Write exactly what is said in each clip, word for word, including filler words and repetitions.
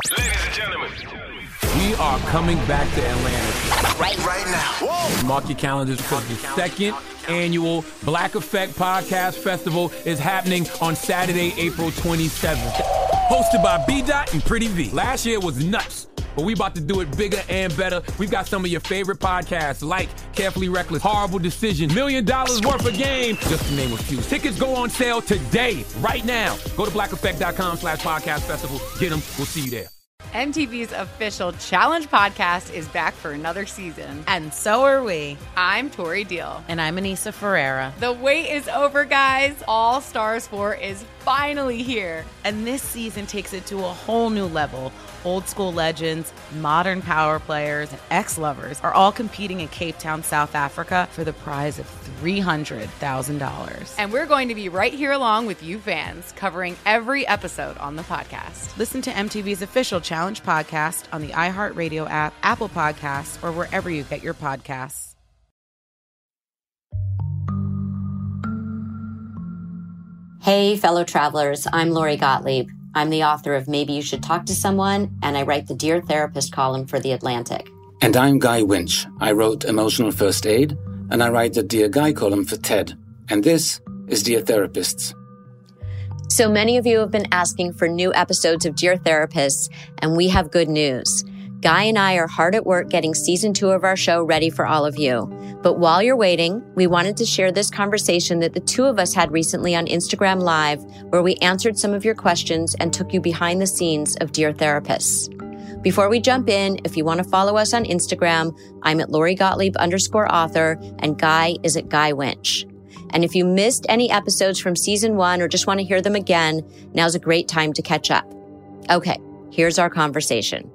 Ladies and gentlemen, we are coming back to Atlanta. Right, right now. Whoa. Mark your calendars because the second annual Black Effect Podcast Festival is happening on Saturday, April twenty-seventh. Hosted by B-Dot and Pretty V. Last year was nuts, but we about to do it bigger and better. We've got some of your favorite podcasts like Carefully Reckless, Horrible Decision, Million Dollars Worth of Game, just to name a few. Tickets go on sale today, right now. Go to blackeffect.com slash podcast festival. Get them. We'll see you there. M T V's official Challenge podcast is back for another season. And so are we. I'm Tori Deal. And I'm Anissa Ferreira. The wait is over, guys. All Stars four is finally here. And this season takes it to a whole new level. Old school legends, modern power players, and ex-lovers are all competing in Cape Town, South Africa for the prize of three hundred thousand dollars. And we're going to be right here along with you fans, covering every episode on the podcast. Listen to M T V's official Challenge podcast on the iHeartRadio app, Apple Podcasts, or wherever you get your podcasts. Hey, fellow travelers, I'm Lori Gottlieb. I'm the author of Maybe You Should Talk to Someone, and I write the Dear Therapist column for The Atlantic. And I'm Guy Winch. I wrote Emotional First Aid, and I write the Dear Guy column for T E D. And this is Dear Therapists. So many of you have been asking for new episodes of Dear Therapists, and we have good news. Guy and I are hard at work getting season two of our show ready for all of you. But while you're waiting, we wanted to share this conversation that the two of us had recently on Instagram Live, where we answered some of your questions and took you behind the scenes of Dear Therapists. Before we jump in, if you want to follow us on Instagram, I'm at Lori Gottlieb underscore author, and Guy is at Guy Winch. And if you missed any episodes from season one or just want to hear them again, now's a great time to catch up. Okay, here's our conversation.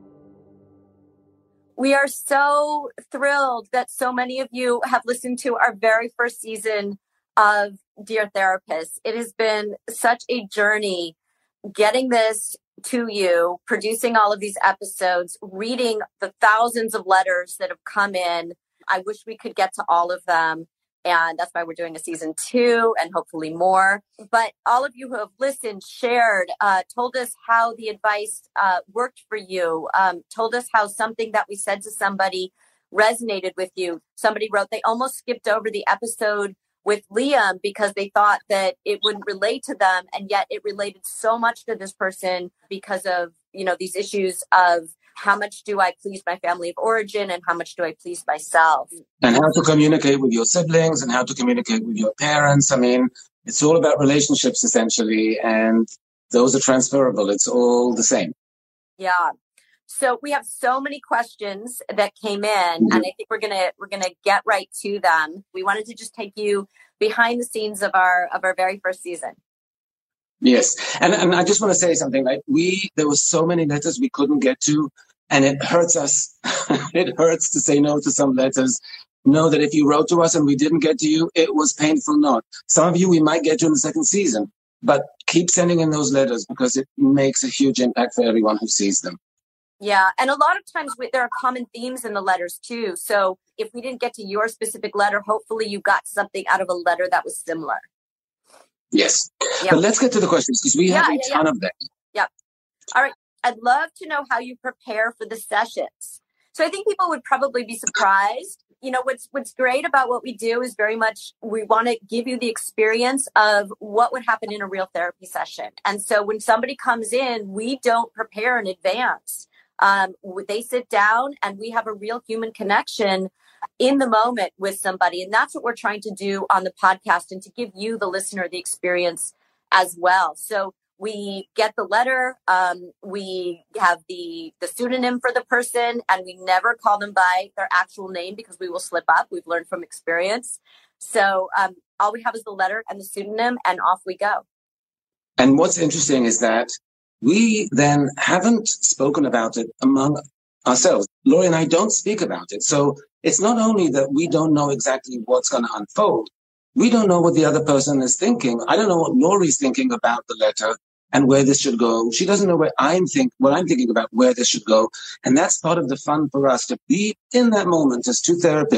We are so thrilled that so many of you have listened to our very first season of Dear Therapists. It has been such a journey getting this to you, producing all of these episodes, reading the thousands of letters that have come in. I wish we could get to all of them. And that's why we're doing a season two and hopefully more. But all of you who have listened, shared, uh, told us how the advice uh, worked for you, um, told us how something that we said to somebody resonated with you. Somebody wrote they almost skipped over the episode with Liam because they thought that it wouldn't relate to them. And yet it related so much to this person because of, you know, these issues of how much do I please my family of origin and how much do I please myself? And how to communicate with your siblings and how to communicate with your parents. I mean, it's all about relationships essentially, and those are transferable. It's all the same. Yeah. So we have so many questions that came in, mm-hmm. and I think we're gonna we're gonna get right to them. We wanted to just take you behind the scenes of our of our very first season. Yes. And and I just want to say something. Like we, there were so many letters we couldn't get to, and it hurts us. It hurts to say no to some letters. Know that if you wrote to us and we didn't get to you, it was painful not. Some of you, we might get to in the second season, but keep sending in those letters because it makes a huge impact for everyone who sees them. Yeah. And a lot of times we, there are common themes in the letters too. So if we didn't get to your specific letter, hopefully you got something out of a letter that was similar. Yes. Yeah. But let's get to the questions because we yeah, have a yeah, ton yeah. of them. Yep. All right. I'd love to know how you prepare for the sessions. So I think people would probably be surprised. You know, what's what's great about what we do is very much we want to give you the experience of what would happen in a real therapy session. And so when somebody comes in, we don't prepare in advance. Um, they sit down and we have a real human connection in the moment with somebody. And that's what we're trying to do on the podcast and to give you, the listener, the experience as well. So we get the letter, um, we have the, the pseudonym for the person, and we never call them by their actual name because we will slip up. We've learned from experience. So um, all we have is the letter and the pseudonym, and off we go. And what's interesting is that we then haven't spoken about it among ourselves. Lori and I don't speak about it. So it's not only that we don't know exactly what's going to unfold, we don't know what the other person is thinking. I don't know what Lori's thinking about the letter and where this should go. She doesn't know where I'm think what I'm thinking about where this should go. And that's part of the fun for us, to be in that moment as two therapists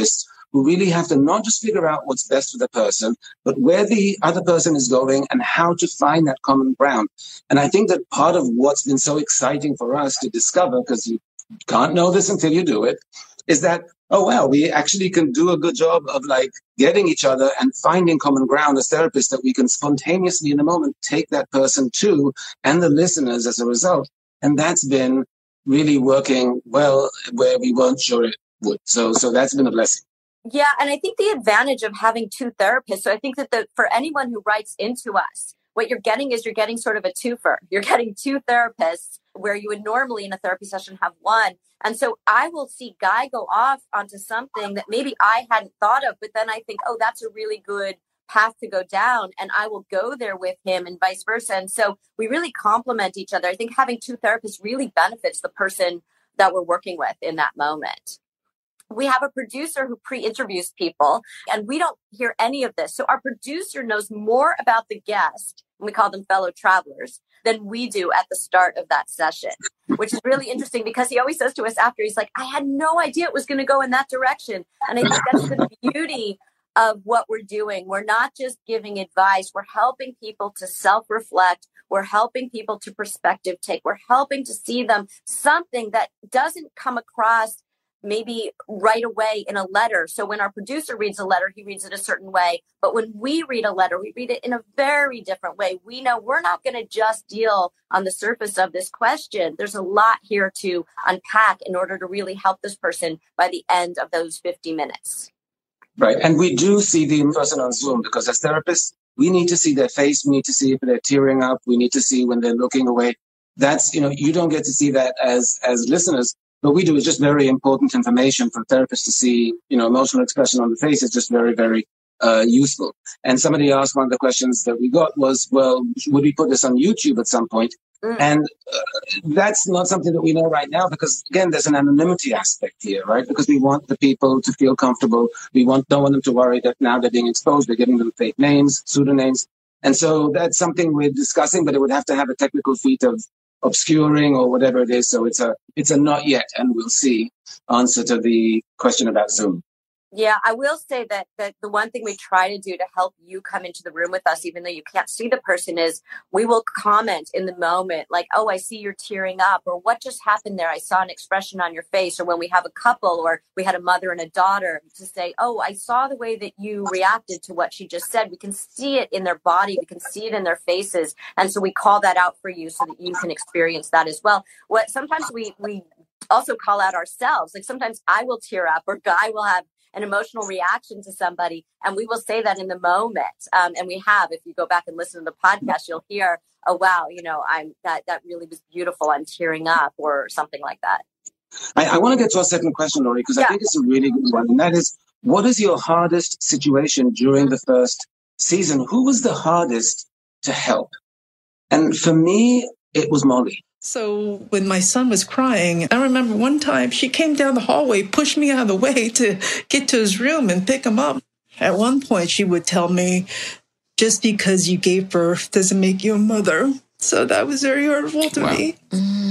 who really have to not just figure out what's best for the person, but where the other person is going and how to find that common ground. And I think that part of what's been so exciting for us to discover, because you can't know this until you do it, is that, oh, wow, we actually can do a good job of like getting each other and finding common ground as therapists that we can spontaneously in a moment take that person to and the listeners as a result. And that's been really working well where we weren't sure it would. So, so that's been a blessing. Yeah. And I think the advantage of having two therapists. So I think that the, for anyone who writes into us, what you're getting is you're getting sort of a twofer. You're getting two therapists where you would normally in a therapy session have one. And so I will see Guy go off onto something that maybe I hadn't thought of, but then I think, oh, that's a really good path to go down. And I will go there with him and vice versa. And so we really complement each other. I think having two therapists really benefits the person that we're working with in that moment. We have a producer who pre-interviews people, and we don't hear any of this. So our producer knows more about the guest, and we call them fellow travelers, than we do at the start of that session, which is really interesting because he always says to us after, he's like, I had no idea it was going to go in that direction. And I think that's the beauty of what we're doing. We're not just giving advice. We're helping people to self-reflect. We're helping people to perspective take. We're helping to see them something that doesn't come across maybe right away in a letter. So when our producer reads a letter, he reads it a certain way. But when we read a letter, we read it in a very different way. We know we're not going to just deal on the surface of this question. There's a lot here to unpack in order to really help this person by the end of those fifty minutes. Right. And we do see the person on Zoom because as therapists, we need to see their face. We need to see if they're tearing up. We need to see when they're looking away. That's, you know, you don't get to see that as, as listeners. What we do is just very important information for therapists to see. You know, emotional expression on the face is just very, very uh, useful. And somebody asked, one of the questions that we got was, well, would we put this on YouTube at some point? Mm. And uh, that's not something that we know right now because, again, there's an anonymity aspect here, right? Because we want the people to feel comfortable. We want, don't want them to worry that now they're being exposed, we're giving them fake names, pseudonyms. And so that's something we're discussing, but it would have to have a technical feat of obscuring or whatever it is. So it's a it's a not yet, and we'll see answer to the question about Zoom. Yeah, I will say that that the one thing we try to do to help you come into the room with us, even though you can't see the person, is we will comment in the moment like, oh, I see you're tearing up, or what just happened there? I saw an expression on your face. Or when we have a couple or we had a mother and a daughter to say, oh, I saw the way that you reacted to what she just said. We can see it in their body. We can see it in their faces. And so we call that out for you so that you can experience that as well. What sometimes we we also call out ourselves. Like sometimes I will tear up or Guy will have an emotional reaction to somebody. And we will say that in the moment. Um, and we have, if you go back and listen to the podcast, you'll hear, oh, wow, you know, I'm that, that really was beautiful. I'm tearing up or something like that. I, I want to get to a second question, Lori, because yeah. I think it's a really good one. And that is, what is your hardest situation during the first season? Who was the hardest to help? And for me, it was Molly. So when my son was crying, I remember one time she came down the hallway, pushed me out of the way to get to his room and pick him up. At one point, she would tell me, just because you gave birth doesn't make you a mother. So that was very hurtful to wow. me.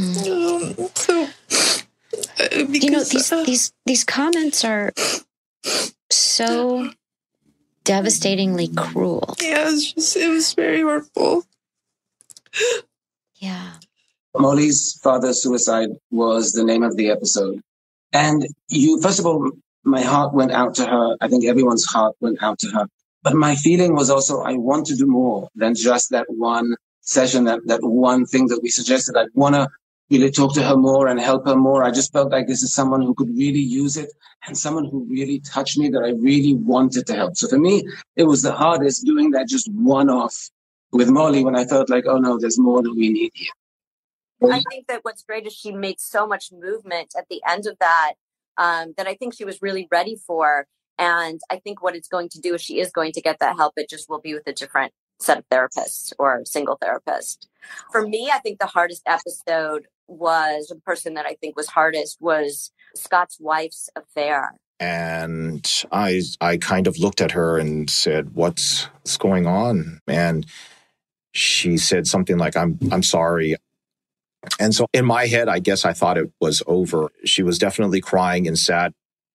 Mm. Um, so, uh, because, you know, these, uh, these, these comments are so devastatingly cruel. Yeah, it was, just, it was very hurtful. Yeah. Molly's father's suicide was the name of the episode. And you, first of all, my heart went out to her. I think everyone's heart went out to her. But my feeling was also, I want to do more than just that one session, that, that one thing that we suggested. I want to really talk to her more and help her more. I just felt like this is someone who could really use it and someone who really touched me that I really wanted to help. So for me, it was the hardest doing that just one-off with Molly when I felt like, oh no, there's more that we need here. I think that what's great is she made so much movement at the end of that, um, that I think she was really ready for. And I think what it's going to do is she is going to get that help. It just will be with a different set of therapists or single therapist. For me, I think the hardest episode was the person that I think was hardest was Scott's wife's affair. And I, I kind of looked at her and said, what's, what's going on? And she said something like, I'm, I'm sorry. And so in my head, I guess I thought it was over. She was definitely crying and sad.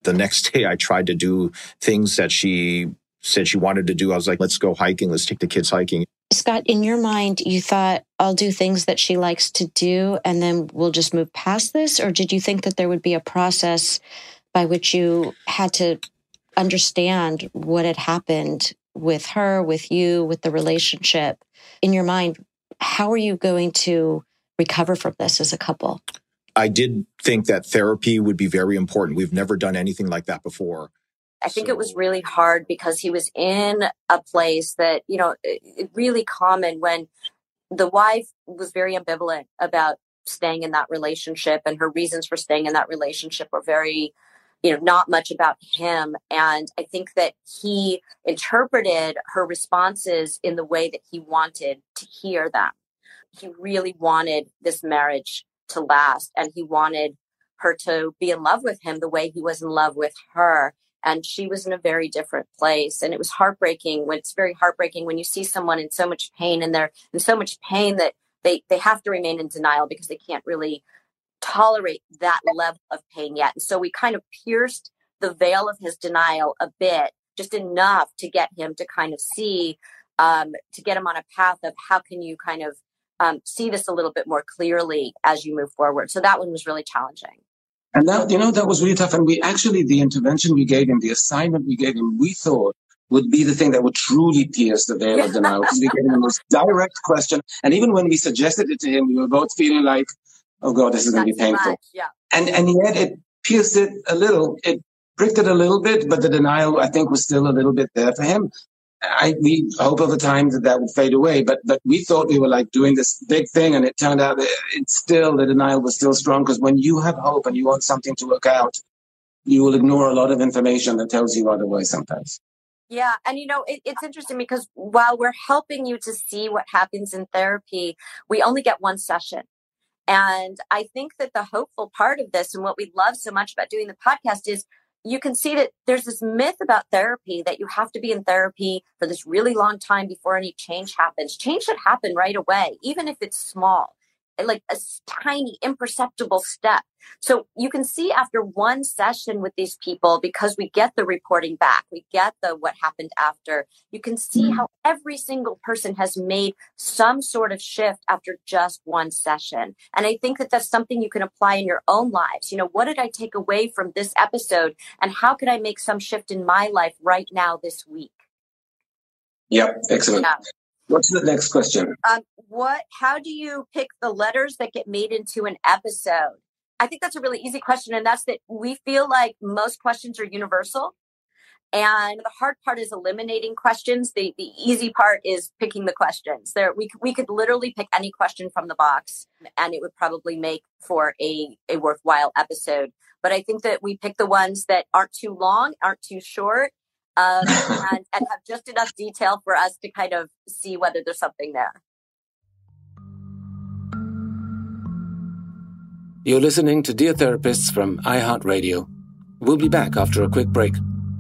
The next day I tried to do things that she said she wanted to do. I was like, let's go hiking. Let's take the kids hiking. Scott, in your mind, you thought, I'll do things that she likes to do and then we'll just move past this? Or did you think that there would be a process by which you had to understand what had happened with her, with you, with the relationship? In your mind, how are you going to recover from this as a couple? I did think that therapy would be very important. We've never done anything like that before. I think So- it was really hard because he was in a place that, you know, it, really common when the wife was very ambivalent about staying in that relationship, and her reasons for staying in that relationship were very, you know, not much about him. And I think that he interpreted her responses in the way that he wanted to hear them. He really wanted this marriage to last, and he wanted her to be in love with him the way he was in love with her. And she was in a very different place. And it was heartbreaking when it's very heartbreaking when you see someone in so much pain, and they're in so much pain that they, they have to remain in denial because they can't really tolerate that level of pain yet. And so we kind of pierced the veil of his denial a bit, just enough to get him to kind of see, um, to get him on a path of how can you kind of um, see this a little bit more clearly as you move forward. So that one was really challenging. And that, you know, that was really tough. And we actually, the intervention we gave him, the assignment we gave him, we thought would be the thing that would truly pierce the veil of denial. Because we gave him the most direct question. And even when we suggested it to him, we were both feeling like, oh God, this is going to be painful. Much, yeah. And, and yet it pierced it a little. It pricked it a little bit, but the denial, I think, was still a little bit there for him. I, we hope over time that that would fade away, but but we thought we were like doing this big thing, and it turned out that it's still, the denial was still strong, because when you have hope and you want something to work out, you will ignore a lot of information that tells you otherwise sometimes. Yeah. And, you know, it, it's interesting because while we're helping you to see what happens in therapy, we only get one session. And I think that the hopeful part of this, and what we love so much about doing the podcast, is you can see that there's this myth about therapy that you have to be in therapy for this really long time before any change happens. Change should happen right away, even if it's small, like a tiny, imperceptible step. So you can see after one session with these people, because we get the reporting back, we get the what happened after, you can see how every single person has made some sort of shift after just one session. And I think that that's something you can apply in your own lives. You know, what did I take away from this episode, and how can I make some shift in my life right now this week? Yep, excellent. Yeah. What's the next question? Um, what? How do you pick the letters that get made into an episode? I think that's a really easy question, and that's that we feel like most questions are universal, and the hard part is eliminating questions. The the easy part is picking the questions. There, we we could literally pick any question from the box, and it would probably make for a a worthwhile episode. But I think that we pick the ones that aren't too long, aren't too short, um, and, and have just enough detail for us to kind of see whether there's something there. You're listening to Dear Therapists from iHeartRadio. We'll be back after a quick break.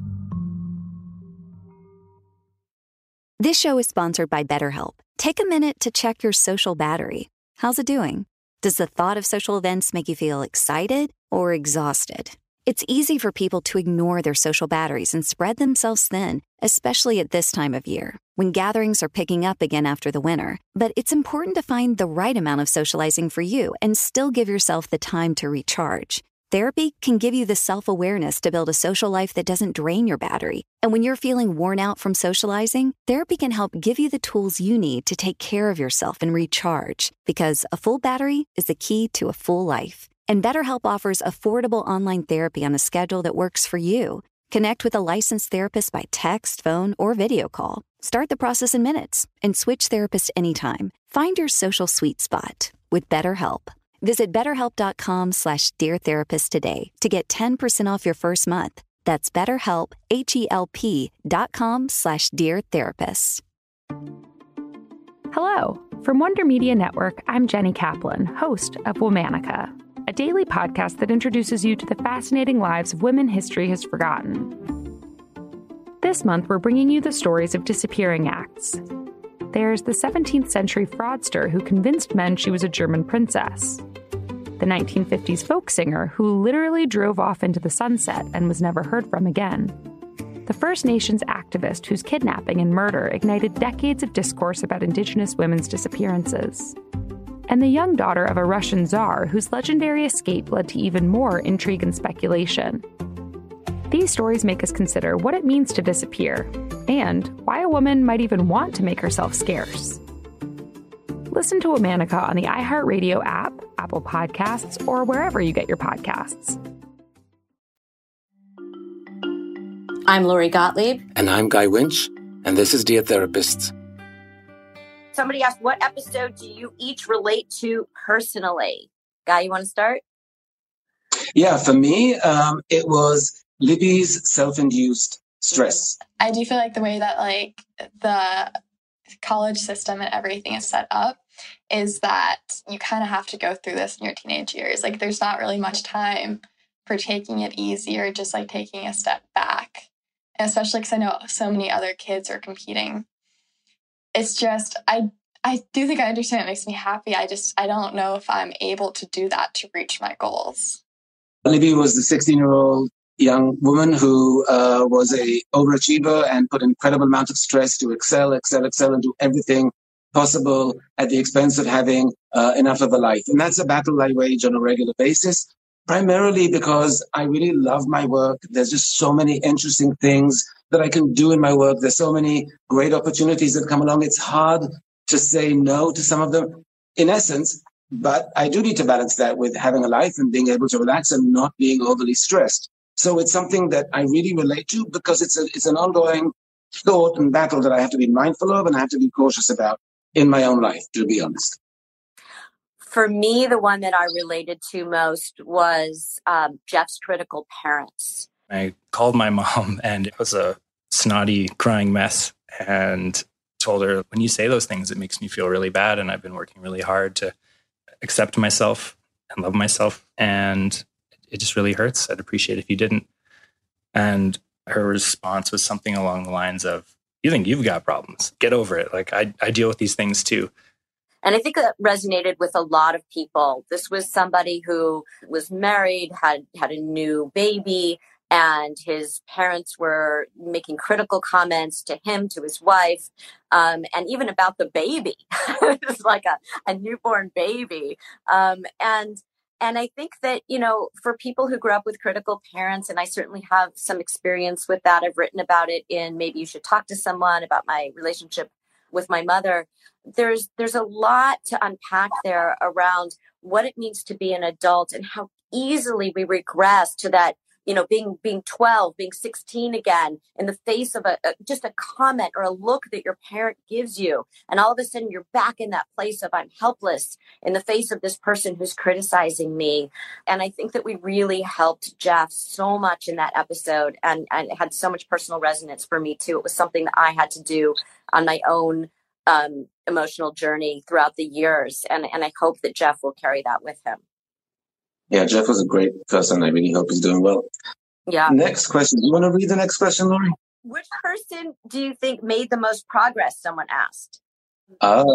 This show is sponsored by BetterHelp. Take a minute to check your social battery. How's it doing? Does the thought of social events make you feel excited or exhausted? It's easy for people to ignore their social batteries and spread themselves thin, especially at this time of year, when gatherings are picking up again after the winter. But it's important to find the right amount of socializing for you and still give yourself the time to recharge. Therapy can give you the self-awareness to build a social life that doesn't drain your battery. And when you're feeling worn out from socializing, therapy can help give you the tools you need to take care of yourself and recharge. Because a full battery is the key to a full life. And BetterHelp offers affordable online therapy on a schedule that works for you. Connect with a licensed therapist by text, phone, or video call. Start the process in minutes and switch therapists anytime. Find your social sweet spot with BetterHelp. Visit betterhelp.com slash Dear Therapist today to get ten percent off your first month. That's BetterHelp, H-E-L-P dot com slash Dear Therapist. Hello. From Wonder Media Network, I'm Jenny Kaplan, host of Womanica, a daily podcast that introduces you to the fascinating lives of women history has forgotten. This month, we're bringing you the stories of disappearing acts. There's the seventeenth century fraudster who convinced men she was a German princess. the nineteen fifties folk singer who literally drove off into the sunset and was never heard from again. The First Nations activist whose kidnapping and murder ignited decades of discourse about Indigenous women's disappearances. And the young daughter of a Russian czar whose legendary escape led to even more intrigue and speculation. These stories make us consider what it means to disappear, and why a woman might even want to make herself scarce. Listen to Womanica on the iHeartRadio app, Apple Podcasts, or wherever you get your podcasts. I'm Lori Gottlieb. And I'm Guy Winch, and this is Dear Therapists. Somebody asked, what episode do you each relate to personally? Guy, you want to start? Yeah, for me, um, it was Libby's self-induced stress. I do feel like the way that like the college system and everything is set up is that you kind of have to go through this in your teenage years. Like there's not really much time for taking it easy or just like taking a step back. And especially because I know so many other kids are competing. It's just, I I do think I understand it makes me happy. I just, I don't know if I'm able to do that to reach my goals. Libby was the sixteen-year-old young woman who uh, was a overachiever and put an incredible amount of stress to excel, excel, excel, and do everything possible at the expense of having uh, enough of a life. And that's a battle I wage on a regular basis, primarily because I really love my work. There's just so many interesting things that I can do in my work. There's so many great opportunities that come along. It's hard to say no to some of them, in essence, but I do need to balance that with having a life and being able to relax and not being overly stressed. So it's something that I really relate to because it's a, it's an ongoing thought and battle that I have to be mindful of and I have to be cautious about in my own life, to be honest. For me, the one that I related to most was um, Jeff's critical parents. I called my mom and it was a snotty, crying mess and told her, when you say those things, it makes me feel really bad. And I've been working really hard to accept myself and love myself. And it just really hurts. I'd appreciate it if you didn't. And her response was something along the lines of, you think you've got problems, get over it. Like I, I deal with these things too. And I think that resonated with a lot of people. This was somebody who was married, had had a new baby, and his parents were making critical comments to him, to his wife, um, and even about the baby. It's like a, a newborn baby. Um, and and I think that, you know, for people who grew up with critical parents, and I certainly have some experience with that, I've written about it in Maybe You Should Talk to Someone, about my relationship with my mother. There's there's a lot to unpack there around what it means to be an adult and how easily we regress to that, you know, being being twelve, being sixteen again in the face of a, a just a comment or a look that your parent gives you. And all of a sudden you're back in that place of I'm helpless in the face of this person who's criticizing me. And I think that we really helped Jeff so much in that episode, and, and it had so much personal resonance for me too. It was something that I had to do on my own um, emotional journey throughout the years. And, and I hope that Jeff will carry that with him. Yeah, Jeff was a great person. I really hope he's doing well. Yeah. Next question. Do you want to read the next question, Lori? Which person do you think made the most progress? Someone asked. Uh,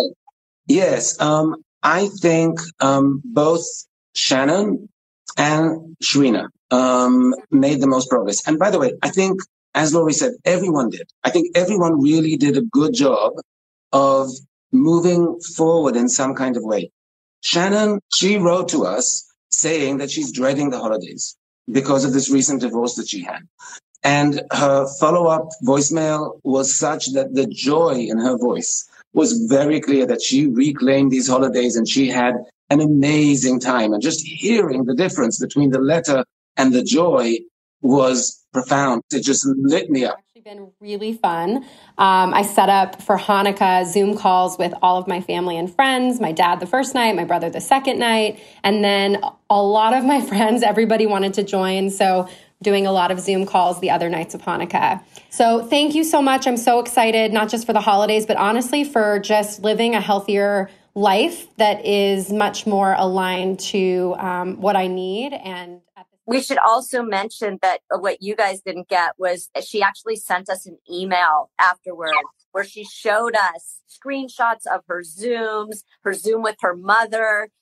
yes. Um, I think um, both Shannon and Shrina um, made the most progress. And by the way, I think, as Lori said, everyone did. I think everyone really did a good job of moving forward in some kind of way. Shannon, she wrote to us saying that she's dreading the holidays because of this recent divorce that she had. And her follow-up voicemail was such that the joy in her voice was very clear that she reclaimed these holidays and she had an amazing time. And just hearing the difference between the letter and the joy was profound. It just lit me up. It's been really fun. Um, I set up for Hanukkah Zoom calls with all of my family and friends, my dad the first night, my brother the second night, and then a lot of my friends, everybody wanted to join. So doing a lot of Zoom calls the other nights of Hanukkah. So thank you so much. I'm so excited, not just for the holidays, but honestly for just living a healthier life that is much more aligned to um, what I need. And we should also mention that what you guys didn't get was she actually sent us an email afterwards where she showed us screenshots of her Zooms, her Zoom with her mother,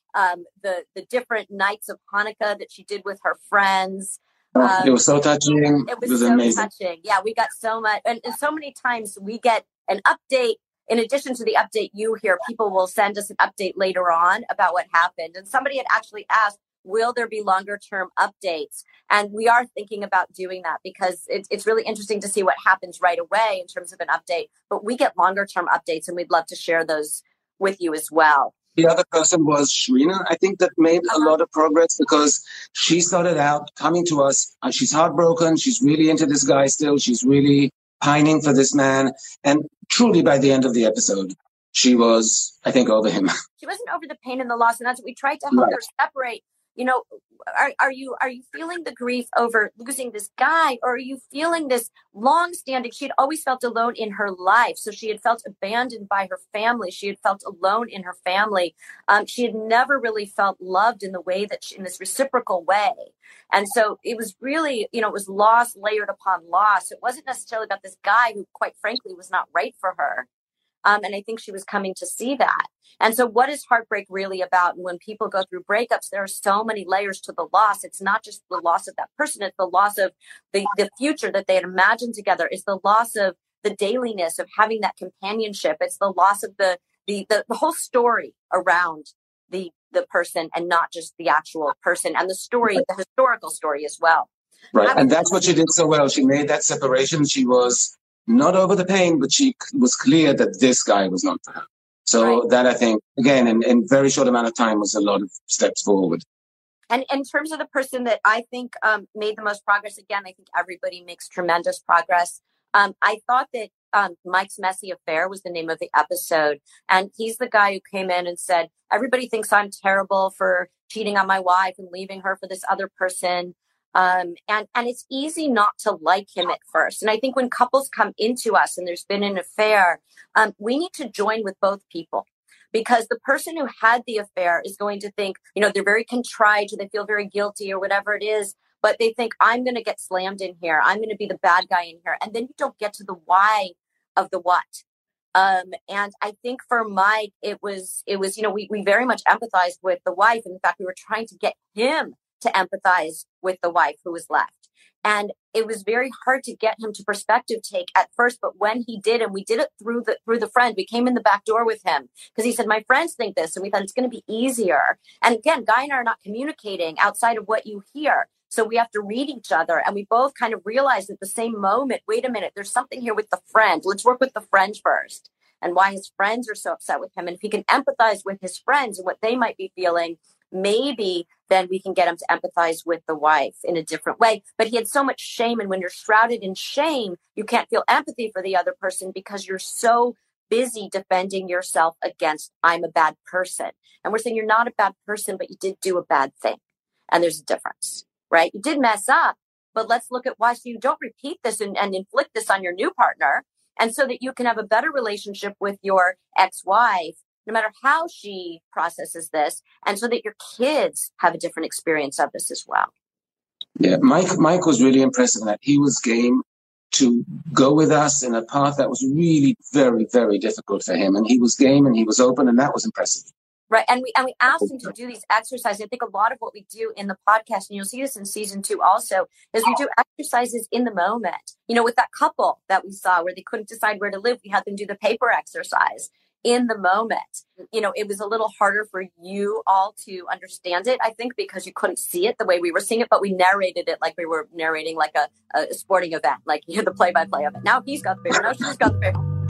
um, the the different nights of Hanukkah that she did with her friends. Um, it was so touching. It was, it was so amazing. touching. Yeah, we got so much. And, and so many times we get an update. In addition to the update you hear, people will send us an update later on about what happened. And somebody had actually asked, will there be longer term updates? And we are thinking about doing that because it, it's really interesting to see what happens right away in terms of an update. But we get longer term updates and we'd love to share those with you as well. The other person was Shrina, I think, that made a lot of progress because she started out coming to us. And she's heartbroken. She's really into this guy still. She's really pining for this man. And truly, by the end of the episode, she was, I think, over him. She wasn't over the pain and the loss. And that's what we tried to help Right. her separate. You know, are, are you are you feeling the grief over losing this guy, or are you feeling this long-standing? She had always felt alone in her life, so she had felt abandoned by her family. She had felt alone in her family. Um, she had never really felt loved in the way that she, in this reciprocal way. And so it was really, you know, it was loss layered upon loss. It wasn't necessarily about this guy who, quite frankly, was not right for her. Um, and I think she was coming to see that. And so what is heartbreak really about? And when people go through breakups, there are so many layers to the loss. It's not just the loss of that person. It's the loss of the, the future that they had imagined together. It's the loss of the dailiness of having that companionship. It's the loss of the the the, the whole story around the the person and not just the actual person, and the story, the historical story as well. Right. And that's what she did so well. She made that separation. She was not over the pain, but she was clear that this guy was not for her. So right. that, I think, again, in, in very short amount of time was a lot of steps forward. And in terms of the person that I think um, made the most progress, again, I think everybody makes tremendous progress. Um, I thought that um, Mike's Messy Affair was the name of the episode. And he's the guy who came in and said, everybody thinks I'm terrible for cheating on my wife and leaving her for this other person. Um, and, and it's easy not to like him at first. And I think when couples come into us and there's been an affair, um, we need to join with both people, because the person who had the affair is going to think, you know, they're very contrite or they feel very guilty or whatever it is, but they think, I'm going to get slammed in here. I'm going to be the bad guy in here. And then you don't get to the why of the what. Um, and I think for Mike, it was, it was, you know, we, we very much empathized with the wife. In fact, we were trying to get him to empathize with the wife who was left. And it was very hard to get him to perspective take at first. But when he did, and we did it through the through the friend, we came in the back door with him because he said, my friends think this. And we thought it's going to be easier. And again, Guy and I are not communicating outside of what you hear. So we have to read each other. And we both kind of realized at the same moment, wait a minute, there's something here with the friend. Let's work with the friend first, and why his friends are so upset with him. And if he can empathize with his friends and what they might be feeling, maybe then we can get him to empathize with the wife in a different way. But he had so much shame. And when you're shrouded in shame, you can't feel empathy for the other person because you're so busy defending yourself against, I'm a bad person. And we're saying you're not a bad person, but you did do a bad thing. And there's a difference, right? You did mess up, but let's look at why, so you don't repeat this and, and inflict this on your new partner. And so that you can have a better relationship with your ex-wife, no matter how she processes this, and so that your kids have a different experience of this as well. Yeah, Mike Mike was really impressive in that he was game to go with us in a path that was really very, very difficult for him. And he was game and he was open, and that was impressive. Right. And we and we asked him to do these exercises. I think a lot of what we do in the podcast, and you'll see this in season two also, is we do exercises in the moment. You know, with that couple that we saw where they couldn't decide where to live, we had them do the paper exercise in the moment. You know, it was a little harder for you all to understand it, I think, because you couldn't see it the way we were seeing it, but we narrated it like we were narrating like a, a sporting event, like you know, the play-by-play of it. Now he's got the paper, now she's got the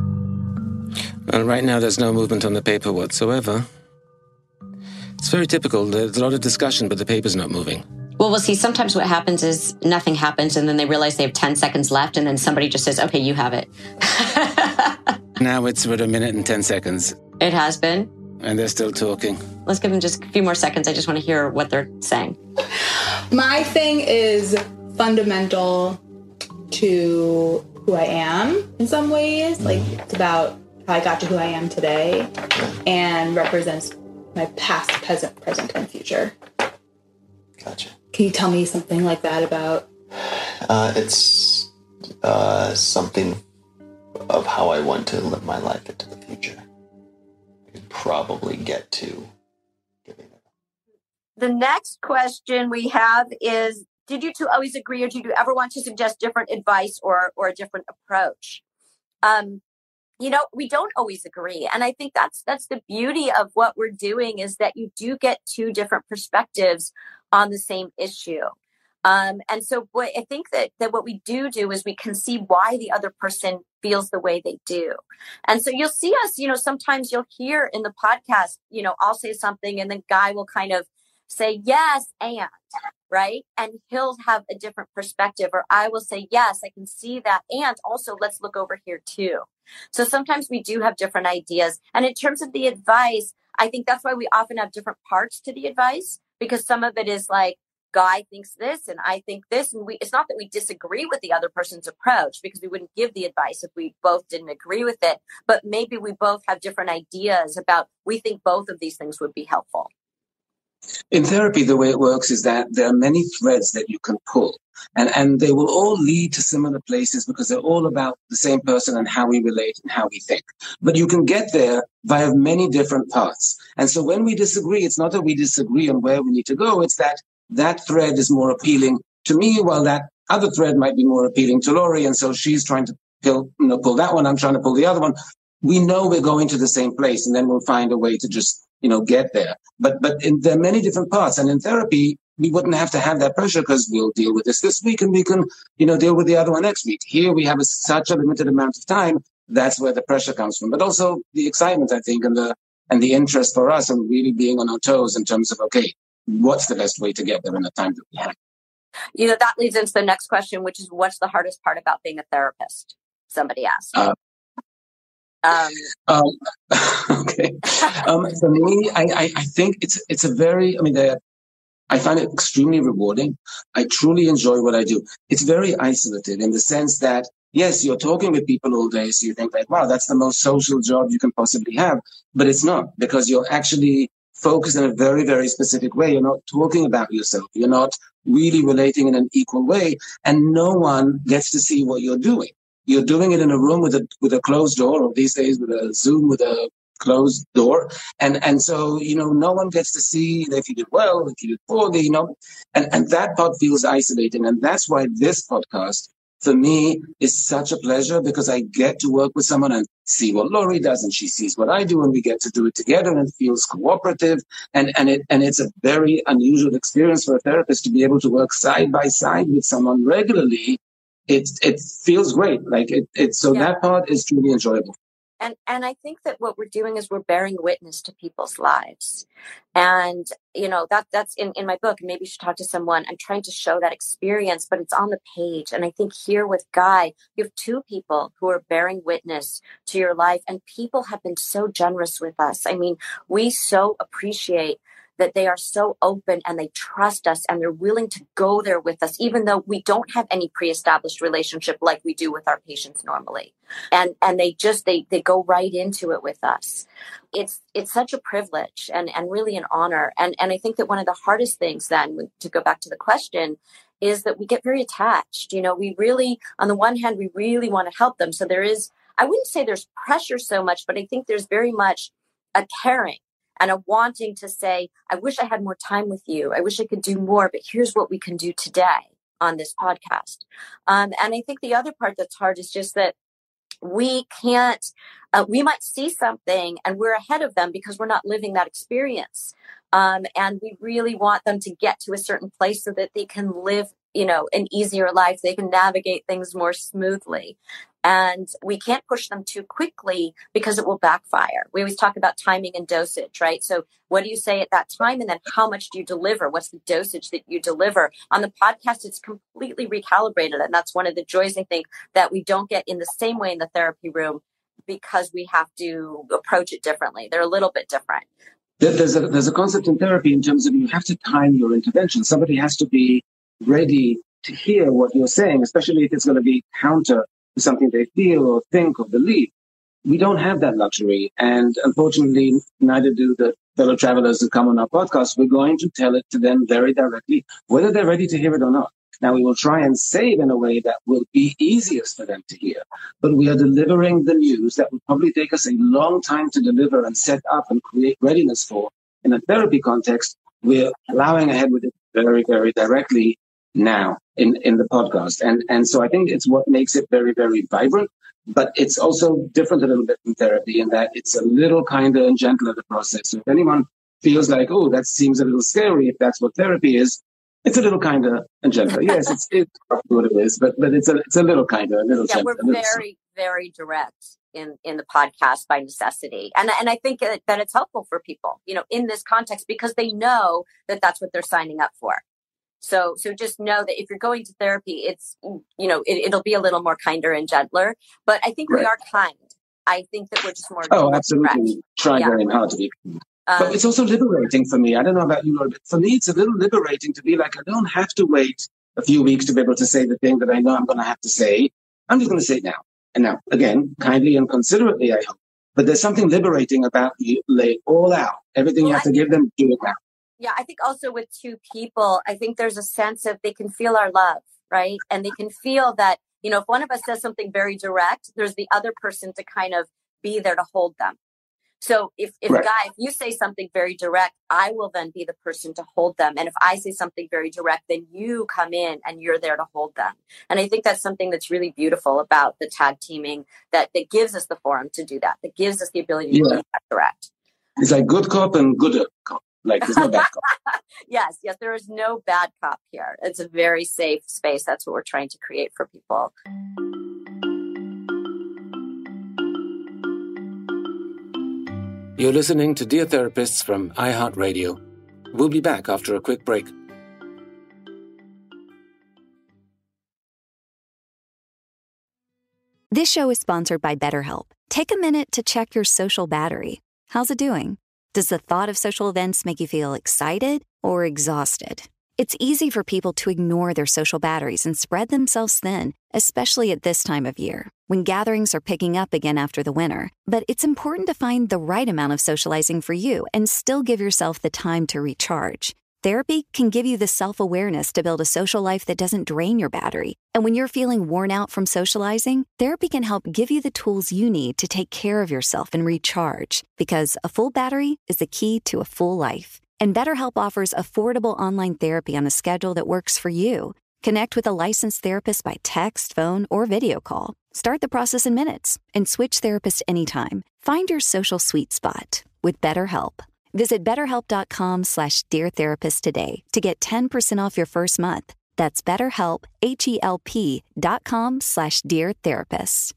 paper. Well, right now there's no movement on the paper whatsoever. It's very typical. There's a lot of discussion, but the paper's not moving. Well, we'll see. Sometimes what happens is nothing happens, and then they realize they have ten seconds left, and then somebody just says, okay, you have it. Now it's about a minute and ten seconds. It has been. And they're still talking. Let's give them just a few more seconds. I just want to hear what they're saying. My thing is fundamental to who I am in some ways. Like, it's about how I got to who I am today and represents my past, present, present, and future. Gotcha. Can you tell me something like that about? Uh, it's uh, something of how I want to live my life into the future. I could probably get to giving The next question we have is, did you two always agree, or did you ever want to suggest different advice or or a different approach? Um, you know, we don't always agree. And I think that's that's the beauty of what we're doing, is that you do get two different perspectives on the same issue. Um, and so what I think that, that what we do do is we can see why the other person feels the way they do. And so you'll see us, you know, sometimes you'll hear in the podcast, you know, I'll say something and the guy will kind of say, yes, and, right? And he'll have a different perspective, or I will say, yes, I can see that. And also let's look over here too. So sometimes we do have different ideas. And in terms of the advice, I think that's why we often have different parts to the advice, because some of it is like, Guy thinks this and I think this. And we, it's not that we disagree with the other person's approach, because we wouldn't give the advice if we both didn't agree with it. But maybe we both have different ideas about, we think both of these things would be helpful. In therapy, the way it works is that there are many threads that you can pull, and, and they will all lead to similar places, because they're all about the same person and how we relate and how we think. But you can get there via many different paths. And so when we disagree, it's not that we disagree on where we need to go. It's that that thread is more appealing to me, while that other thread might be more appealing to Lori. And so she's trying to pull, you know, pull that one. I'm trying to pull the other one. We know we're going to the same place, and then we'll find a way to just, you know, get there. But, but in, there are many different parts. And in therapy, we wouldn't have to have that pressure, because we'll deal with this this week and we can, you know, deal with the other one next week. Here we have a, such a limited amount of time. That's where the pressure comes from. But also the excitement, I think, and the, and the interest for us, and really being on our toes in terms of, okay, what's the best way to get there in the time that we have? You know, that leads into the next question, which is, what's the hardest part about being a therapist? Somebody asked. Uh, um, um, okay. Um, for me, I, I, I think it's it's a very, I mean, I find it extremely rewarding. I truly enjoy what I do. It's very isolated in the sense that, yes, you're talking with people all day, so you think like, wow, that's the most social job you can possibly have. But it's not, because you're actually focused in a very, very specific way. You're not talking about yourself. You're not really relating in an equal way, and no one gets to see what you're doing. You're doing it in a room with a with a closed door, or these days with a Zoom with a closed door. And and so, you know, no one gets to see if you did well, if you did poorly, you know, and, and that part feels isolating. And that's why this podcast, for me, is such a pleasure, because I get to work with someone and see what Lori does, and she sees what I do, and we get to do it together, and it feels cooperative. And, and it, and it's a very unusual experience for a therapist to be able to work side by side with someone regularly. It, it feels great. Like it, it, so yeah. That part is truly enjoyable. And and I think that what we're doing is we're bearing witness to people's lives. And, you know, that that's in, in my book. Maybe you should talk to someone. I'm trying to show that experience, but it's on the page. And I think here with Guy, you have two people who are bearing witness to your life. And people have been so generous with us. I mean, we so appreciate that they are so open and they trust us and they're willing to go there with us, even though we don't have any pre-established relationship like we do with our patients normally. And and they just, they they go right into it with us. It's it's such a privilege and, and really an honor. And, and I think that one of the hardest things then, to go back to the question, is that we get very attached. You know, we really, on the one hand, we really want to help them. So there is, I wouldn't say there's pressure so much, but I think there's very much a caring and a wanting to say, I wish I had more time with you. I wish I could do more, but here's what we can do today on this podcast. Um, and I think the other part that's hard is just that we can't, uh, we might see something and we're ahead of them because we're not living that experience. Um, and we really want them to get to a certain place so that they can live, you know, an easier life. They can navigate things more smoothly. And we can't push them too quickly because it will backfire. We always talk about timing and dosage, right? So what do you say at that time? And then how much do you deliver? What's the dosage that you deliver? On the podcast, it's completely recalibrated. And that's one of the joys, I think, that we don't get in the same way in the therapy room because we have to approach it differently. They're a little bit different. There's a, there's a concept in therapy in terms of you have to time your intervention. Somebody has to be ready to hear what you're saying, especially if it's going to be counter to something they feel or think or believe. We don't have that luxury. And unfortunately, neither do the fellow travelers who come on our podcast. We're going to tell it to them very directly, whether they're ready to hear it or not. Now, we will try and say it in a way that will be easiest for them to hear. But we are delivering the news that will probably take us a long time to deliver and set up and create readiness for in a therapy context we're allowing ahead with it very, very directly now in, in the podcast. And, and so I think it's what makes it very, very vibrant, but it's also different a little bit from therapy in that it's a little kinder and gentler, the process. So if anyone feels like, oh, that seems a little scary, if that's what therapy is, it's a little kinder and gentler. Yes, it's, it's what it is, but, but it's a, it's a little kinder, a little yeah, gentler. We're very, very direct in, in the podcast by necessity. And, and I think that it's helpful for people, you know, in this context, because they know that that's what they're signing up for. So, so just know that if you're going to therapy, it's, you know, it, it'll be a little more kinder and gentler, but I think right. we are kind. I think that we're just more. Oh, absolutely. Try yeah. very hard to be. Um, but it's also liberating for me. I don't know about you, Laura, but for me, it's a little liberating to be like, I don't have to wait a few weeks to be able to say the thing that I know I'm going to have to say. I'm just going to say it now. And now, again, kindly and considerately, I hope. But there's something liberating about you lay it all out. Everything well, you have to give them, do it now. Yeah, I think also with two people, I think there's a sense of they can feel our love, right? And they can feel that, you know, if one of us says something very direct, there's the other person to kind of be there to hold them. So if, if right. Guy, if you say something very direct, I will then be the person to hold them. And if I say something very direct, then you come in and you're there to hold them. And I think that's something that's really beautiful about the tag teaming, that, that gives us the forum to do that, that gives us the ability to yeah. be that direct. It's like good cop and good cop. Like there's no bad cop. Yes, yes, there is no bad cop here. It's a very safe space. That's what we're trying to create for people. You're listening to Dear Therapists from iHeartRadio. We'll be back after a quick break. This show is sponsored by BetterHelp. Take a minute to check your social battery. How's it doing? Does the thought of social events make you feel excited or exhausted? It's easy for people to ignore their social batteries and spread themselves thin, especially at this time of year, when gatherings are picking up again after the winter. But it's important to find the right amount of socializing for you and still give yourself the time to recharge. Therapy can give you the self-awareness to build a social life that doesn't drain your battery. And when you're feeling worn out from socializing, therapy can help give you the tools you need to take care of yourself and recharge. Because a full battery is the key to a full life. And BetterHelp offers affordable online therapy on a schedule that works for you. Connect with a licensed therapist by text, phone, or video call. Start the process in minutes and switch therapists anytime. Find your social sweet spot with BetterHelp. Visit betterhelp.com slash dear therapist today to get ten percent off your first month. That's BetterHelp, H-E-L-P dot com slash dear therapist.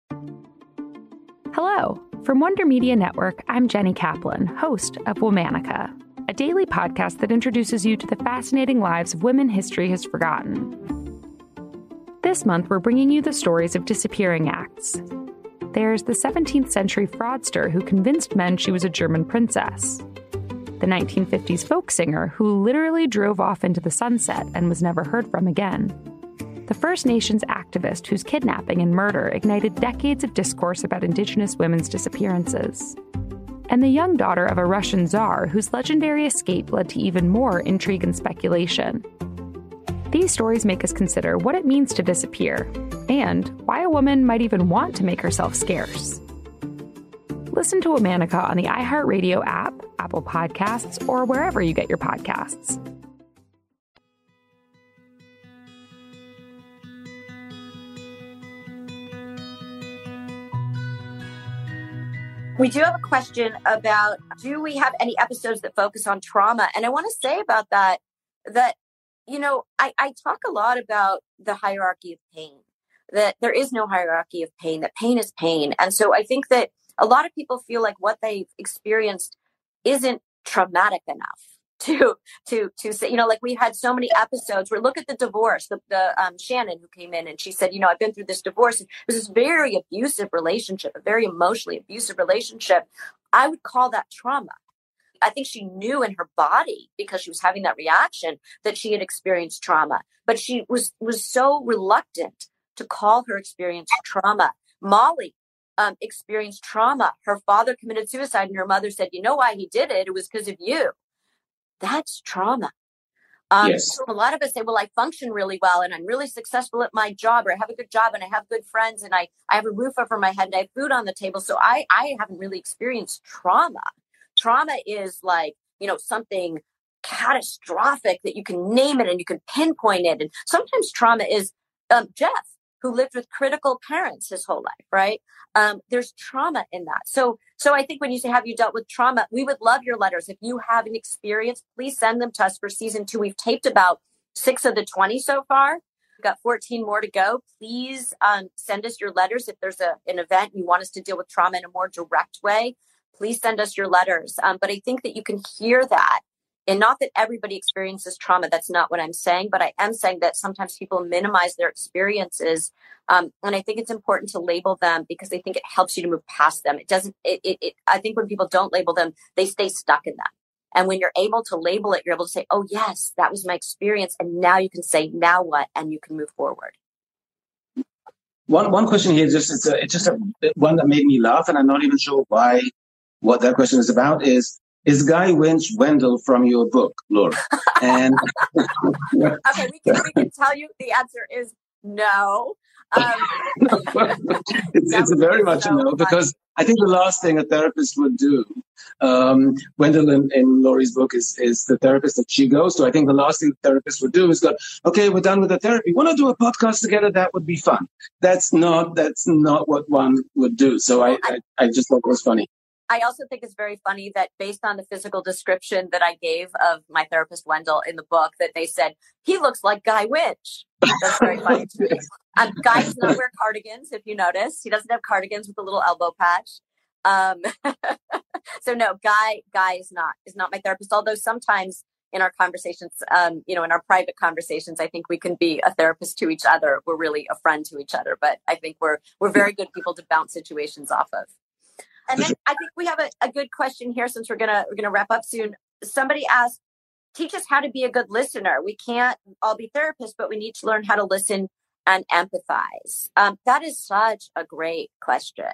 Hello. From Wonder Media Network, I'm Jenny Kaplan, host of Womanica, a daily podcast that introduces you to the fascinating lives of women history has forgotten. This month, we're bringing you the stories of disappearing acts. There's the seventeenth century fraudster who convinced men she was a German princess. The nineteen fifties folk singer who literally drove off into the sunset and was never heard from again. The First Nations activist whose kidnapping and murder ignited decades of discourse about Indigenous women's disappearances. And the young daughter of a Russian czar whose legendary escape led to even more intrigue and speculation. These stories make us consider what it means to disappear, and why a woman might even want to make herself scarce. Listen to Womanica on the iHeartRadio app, Apple Podcasts, or wherever you get your podcasts. We do have a question about, do we have any episodes that focus on trauma? And I want to say about that, that, you know, I, I talk a lot about the hierarchy of pain, that there is no hierarchy of pain, that pain is pain. And so I think that a lot of people feel like what they've experienced isn't traumatic enough to, to, to say, you know, like we had so many episodes where look at the divorce, the, the um, Shannon who came in and she said, you know, I've been through this divorce. It was this very abusive relationship, a very emotionally abusive relationship. I would call that trauma. I think she knew in her body, because she was having that reaction, that she had experienced trauma, but she was, was so reluctant to call her experience trauma. Molly um, experienced trauma. Her father committed suicide and her mother said, you know why he did it? It was because of you. That's trauma. Um, yes. So a lot of us say, well, I function really well and I'm really successful at my job, or I have a good job and I have good friends and I, I have a roof over my head and I have food on the table. So I, I haven't really experienced trauma. Trauma is like, you know, something catastrophic that you can name it and you can pinpoint it. And sometimes trauma is um, Jeff, who lived with critical parents his whole life, right? Um, there's trauma in that. So, so I think when you say, have you dealt with trauma? We would love your letters. If you have an experience, please send them to us for season two. We've taped about six of the twenty so far. We've got fourteen more to go. Please um, send us your letters. If there's a, an event you want us to deal with trauma in a more direct way, please send us your letters. Um, but I think that you can hear that. And not that everybody experiences trauma. That's not what I'm saying. But I am saying that sometimes people minimize their experiences. Um, and I think it's important to label them because I think it helps you to move past them. It doesn't, it, it, it, I think when people don't label them, they stay stuck in them. And when you're able to label it, you're able to say, oh, yes, that was my experience. And now you can say, now what? And you can move forward. One one question here, just it's, a, it's just a, one that made me laugh. And I'm not even sure why, what that question is about is, Is Guy Winch Wendell from your book, Laura? And okay, we can, we can tell you the answer is no. Um, it's, it's a very much so a no, funny. Because I think the last thing a therapist would do, um, Wendell in, in Laurie's book is, is the therapist that she goes to. I think the last thing the therapist would do is go, okay, we're done with the therapy. Want to do a podcast together? That would be fun. That's not, that's not what one would do. So I, I, I just thought it was funny. I also think it's very funny that based on the physical description that I gave of my therapist, Wendell, in the book, that they said, he looks like Guy Winch. That's very funny to me. Um, Guy does not wear cardigans, if you notice. He doesn't have cardigans with a little elbow patch. Um, so no, Guy Guy is not is not my therapist, although sometimes in our conversations, um, you know, in our private conversations, I think we can be a therapist to each other. We're really a friend to each other, but I think we're we're very good people to bounce situations off of. And then I think we have a, a good question here since we're gonna we're gonna wrap up soon. Somebody asked, teach us how to be a good listener. We can't all be therapists, but we need to learn how to listen and empathize. Um, that is such a great question.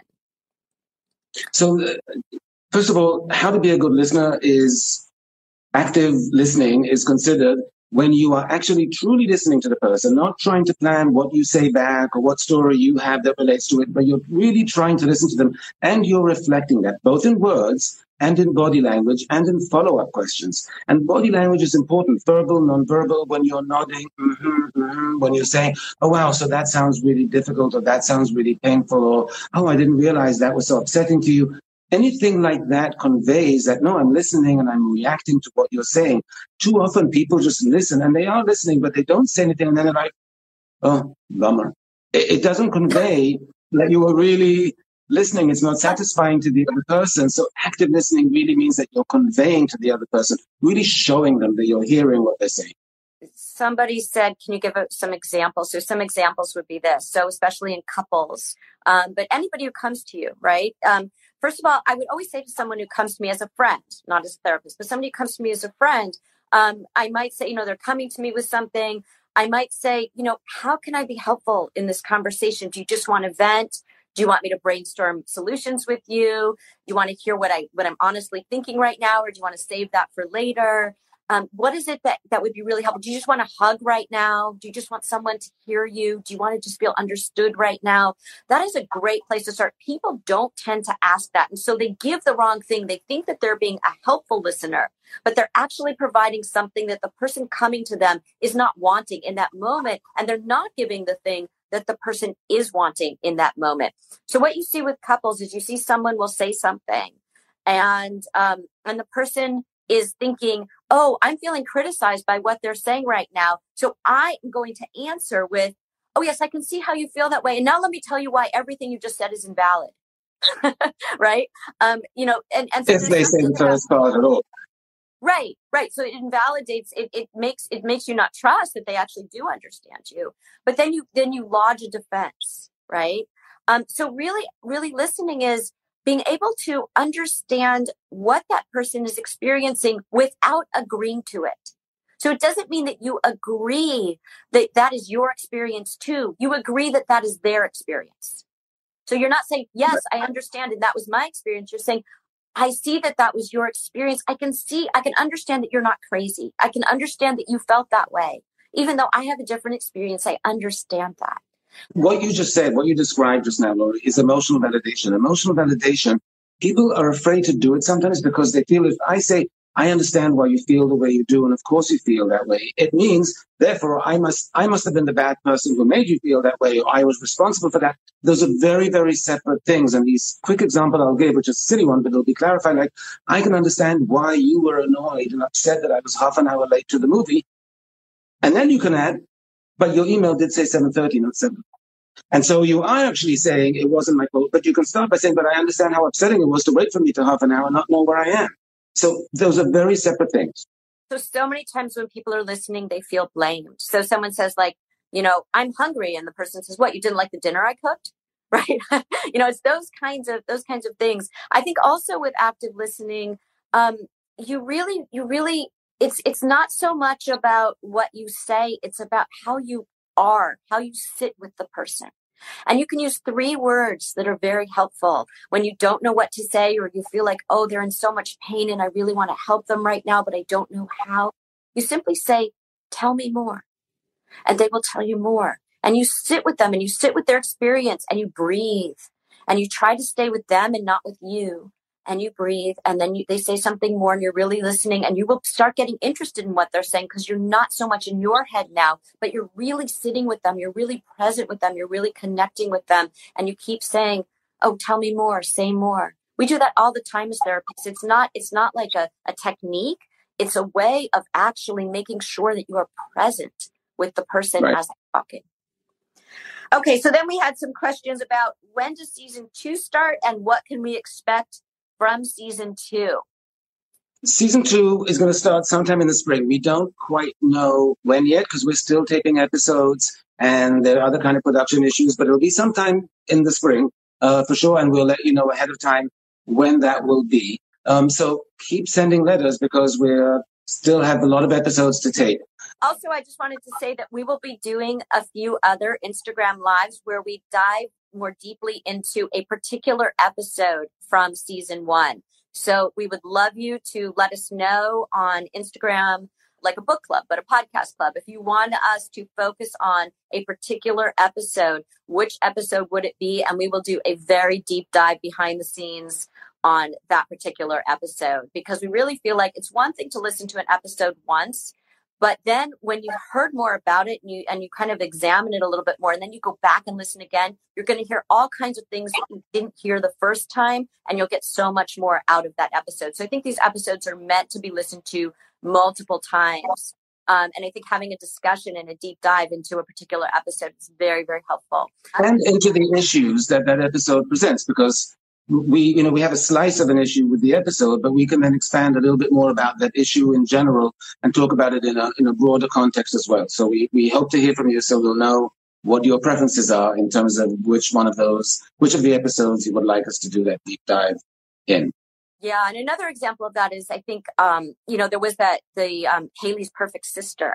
So, uh, first of all, how to be a good listener is active listening is considered when you are actually truly listening to the person, not trying to plan what you say back or what story you have that relates to it, but you're really trying to listen to them and you're reflecting that both in words and in body language and in follow-up questions. And body language is important, verbal, non-verbal, when you're nodding, mm-hmm, mm-hmm, when you're saying, oh, wow, so that sounds really difficult or that sounds really painful or, oh, I didn't realize that was so upsetting to you. Anything like that conveys that, no, I'm listening and I'm reacting to what you're saying. Too often people just listen and they are listening, but they don't say anything. And then they're like, oh, bummer. It, it doesn't convey that you were really listening. It's not satisfying to the other person. So active listening really means that you're conveying to the other person, really showing them that you're hearing what they're saying. Somebody said, can you give some examples? So some examples would be this. So especially in couples, um, but anybody who comes to you, right? Um, First of all, I would always say to someone who comes to me as a friend, not as a therapist, but somebody who comes to me as a friend, um, I might say, you know, they're coming to me with something. I might say, you know, how can I be helpful in this conversation? Do you just want to vent? Do you want me to brainstorm solutions with you? Do you want to hear what I what I'm honestly thinking right now, or do you want to save that for later? Um, what is it that, that would be really helpful? Do you just want a hug right now? Do you just want someone to hear you? Do you want to just feel understood right now? That is a great place to start. People don't tend to ask that. And so they give the wrong thing. They think that they're being a helpful listener, but they're actually providing something that the person coming to them is not wanting in that moment. And they're not giving the thing that the person is wanting in that moment. So what you see with couples is you see someone will say something and, um, and the person is thinking, oh, I'm feeling criticized by what they're saying right now. So I am going to answer with, oh, yes, I can see how you feel that way. And now let me tell you why everything you just said is invalid. Right. Um, you know, and, and so if they say the first part at all. Right, right. So it invalidates, it, it makes it makes you not trust that they actually do understand you. But then you then you lodge a defense, right? Um, so really, really listening is being able to understand what that person is experiencing without agreeing to it. So it doesn't mean that you agree that that is your experience too. You agree that that is their experience. So you're not saying, yes, I understand and that was my experience. You're saying, I see that that was your experience. I can see, I can understand that you're not crazy. I can understand that you felt that way. Even though I have a different experience, I understand that. What you just said, what you described just now, Laurie, is emotional validation. Emotional validation, people are afraid to do it sometimes because they feel if I say, I understand why you feel the way you do, and of course you feel that way. It means, therefore, I must I must have been the bad person who made you feel that way, or I was responsible for that. Those are very, very separate things. And these quick example I'll give, which is a silly one, but it'll be clarified. Like, I can understand why you were annoyed and upset that I was half an hour late to the movie. And then you can add, but your email did say seven thirty, not seven. And so you are actually saying it wasn't my fault, but you can start by saying, but I understand how upsetting it was to wait for me to half an hour and not know where I am. So those are very separate things. So, so many times when people are listening, they feel blamed. So someone says like, you know, I'm hungry. And the person says, what, you didn't like the dinner I cooked? Right. You know, it's those kinds of, those kinds of things. I think also with active listening, um, you really, you really, it's, it's not so much about what you say. It's about how you are, how you sit with the person. And you can use three words that are very helpful when you don't know what to say, or you feel like, oh, they're in so much pain and I really want to help them right now, but I don't know how. You simply say, tell me more. And they will tell you more. And you sit with them and you sit with their experience and you breathe and you try to stay with them and not with you. And you breathe, and then you, they say something more, and you're really listening, and you will start getting interested in what they're saying because you're not so much in your head now, but you're really sitting with them. You're really present with them. You're really connecting with them. And you keep saying, oh, tell me more, say more. We do that all the time as therapists. It's not, it's not like a, a technique. It's a way of actually making sure that you are present with the person right. as they're talking. Okay, so then we had some questions about when does season two start and what can we expect from season two? Season two is going to start sometime in the spring. We don't quite know when yet because we're still taping episodes and there are other kind of production issues, but it'll be sometime in the spring uh, for sure. And we'll let you know ahead of time when that will be. Um, so keep sending letters because we still have a lot of episodes to tape. Also, I just wanted to say that we will be doing a few other Instagram lives where we dive more deeply into a particular episode from season one. So we would love you to let us know on Instagram, like a book club, but a podcast club. If you want us to focus on a particular episode, which episode would it be? And we will do a very deep dive behind the scenes on that particular episode, because we really feel like it's one thing to listen to an episode once, but then when you heard more about it and you and you kind of examine it a little bit more, and then you go back and listen again, you're going to hear all kinds of things that you didn't hear the first time, and you'll get so much more out of that episode. So I think these episodes are meant to be listened to multiple times. Um, and I think having a discussion and a deep dive into a particular episode is very, very helpful. And into the issues that that episode presents, because we, you know, we have a slice of an issue with the episode, but we can then expand a little bit more about that issue in general and talk about it in a in a broader context as well. So we, we hope to hear from you, so we'll know what your preferences are in terms of which one of those, which of the episodes you would like us to do that deep dive in. Yeah, and another example of that is, I think, um, you know, there was that the um, Haley's Perfect Sister,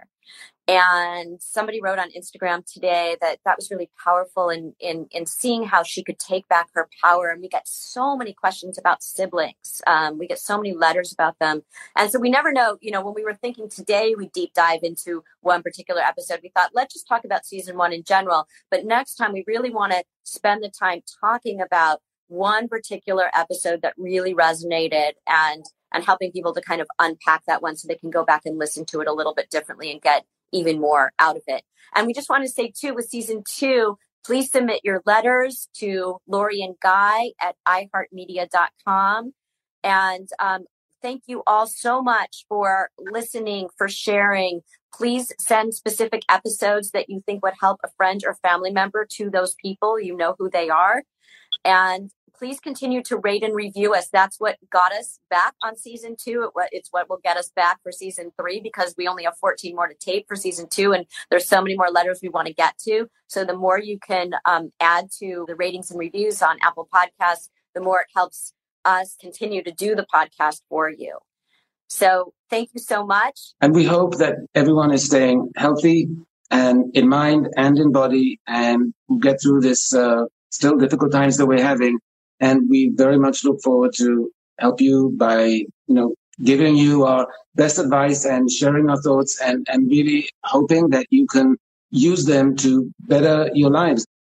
and somebody wrote on Instagram today that that was really powerful in, in, in seeing how she could take back her power. And we get so many questions about siblings. Um, we get so many letters about them. And so we never know, you know, when we were thinking today, we deep dive into one particular episode, we thought, let's just talk about season one in general. But next time we really want to spend the time talking about one particular episode that really resonated and and helping people to kind of unpack that one so they can go back and listen to it a little bit differently and get even more out of it. And we just want to say too, with season two, please submit your letters to Lori and Guy at i heart media dot com. And um, thank you all so much for listening, for sharing. Please send specific episodes that you think would help a friend or family member to those people. You know who they are. And please continue to rate and review us. That's what got us back on season two. It's what will get us back for season three, because we only have fourteen more to tape for season two. And there's so many more letters we want to get to. So the more you can um, add to the ratings and reviews on Apple Podcasts, the more it helps us continue to do the podcast for you. So thank you so much. And we hope that everyone is staying healthy and in mind and in body, and we'll get through this uh, still difficult times that we're having. And we very much look forward to help you by, you know, giving you our best advice and sharing our thoughts, and, and really hoping that you can use them to better your lives.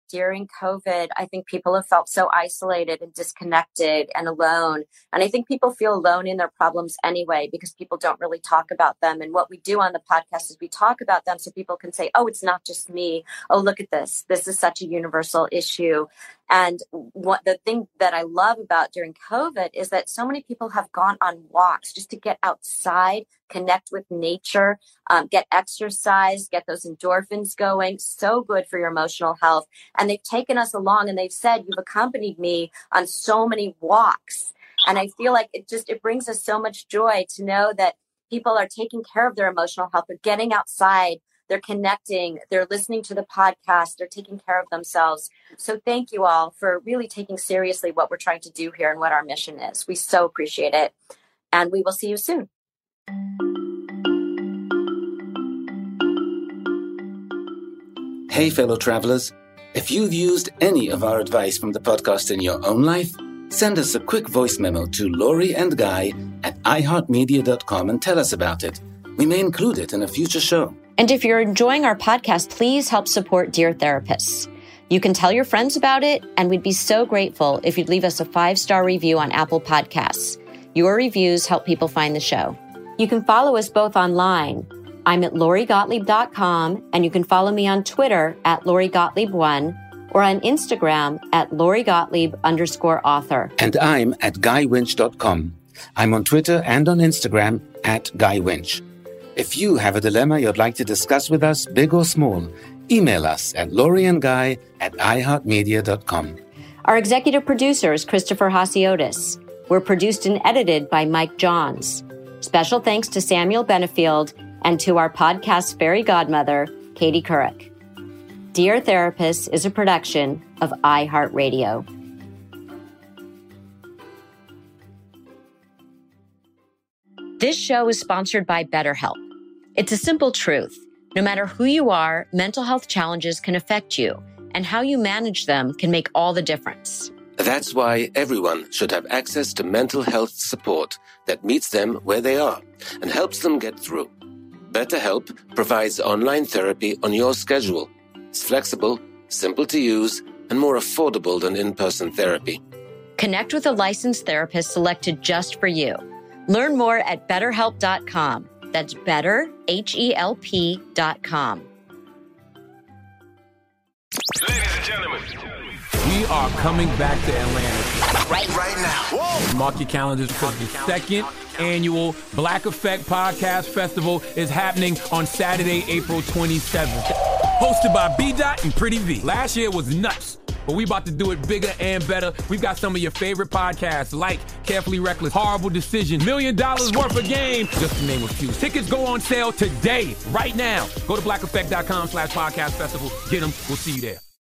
during COVID, I think people have felt so isolated and disconnected and alone. And I think people feel alone in their problems anyway, because people don't really talk about them. And what we do on the podcast is we talk about them so people can say, oh, it's not just me. Oh, look at this. This is such a universal issue. And what the thing that I love about during COVID is that so many people have gone on walks just to get outside, connect with nature, um, get exercise, get those endorphins going. So good for your emotional health. And they've taken us along and they've said, you've accompanied me on so many walks. And I feel like it just, it brings us so much joy to know that people are taking care of their emotional health. They're getting outside. They're connecting, they're listening to the podcast, they're taking care of themselves. So thank you all for really taking seriously what we're trying to do here and what our mission is. We so appreciate it. And we will see you soon. Hey, fellow travelers. If you've used any of our advice from the podcast in your own life, send us a quick voice memo to Lori and Guy at i heart media dot com and tell us about it. We may include it in a future show. And if you're enjoying our podcast, please help support Dear Therapists. You can tell your friends about it, and we'd be so grateful if you'd leave us a five-star review on Apple Podcasts. Your reviews help people find the show. You can follow us both online. I'm at lori gottlieb dot com, and you can follow me on Twitter at lori gottlieb one or on Instagram at lori gottlieb underscore author. And I'm at guy winch dot com. I'm on Twitter and on Instagram at Guy Winch. If you have a dilemma you'd like to discuss with us, big or small, email us at loriandguy at i heart media dot com. Our executive producer is Christopher Hasiotis. We're produced and edited by Mike Johns. Special thanks to Samuel Benefield and to our podcast fairy godmother, Katie Couric. Dear Therapists is a production of iHeartRadio. This show is sponsored by BetterHelp. It's a simple truth. No matter who you are, mental health challenges can affect you, and how you manage them can make all the difference. That's why everyone should have access to mental health support that meets them where they are and helps them get through. BetterHelp provides online therapy on your schedule. It's flexible, simple to use, and more affordable than in-person therapy. Connect with a licensed therapist selected just for you. Learn more at better help dot com. That's better, H E L P dot com. Ladies and gentlemen, we are coming back to Atlanta. right, right now. Whoa. Mark your calendars because the second annual Black Effect Podcast Festival is happening on Saturday, April twenty-seventh. Hosted by B Dot and Pretty V. Last year was nuts, but we about to do it bigger and better. We've got some of your favorite podcasts like Carefully Reckless, Horrible Decision, Million Dollars Worth of Game, just to name a few. Tickets go on sale today, right now. Go to black effect dot com slash podcast festival. Get them. We'll see you there.